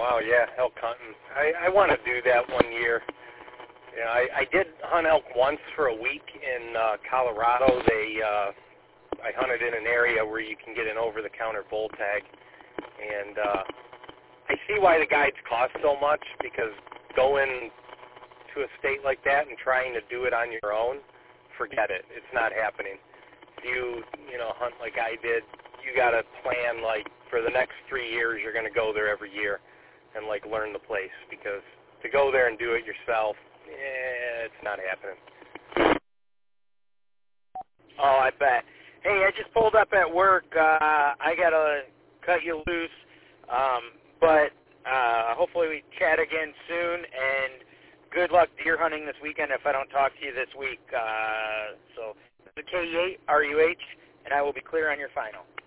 wow, yeah, elk hunting. I want to do that one year. Yeah, I did hunt elk once for a week in Colorado. I hunted in an area where you can get an over-the-counter bull tag, and I see why the guides cost so much, because going to a state like that and trying to do it on your own, forget it. It's not happening. If you hunt like I did, you got to plan, like, for the next 3 years, you're going to go there every year and, like, learn the place, because to go there and do it yourself, it's not happening. Oh, I bet. Hey, I just pulled up at work. I got to cut you loose, but hopefully we chat again soon, and good luck deer hunting this weekend if I don't talk to you this week. So, the K8, RUH, and I will be clear on your final.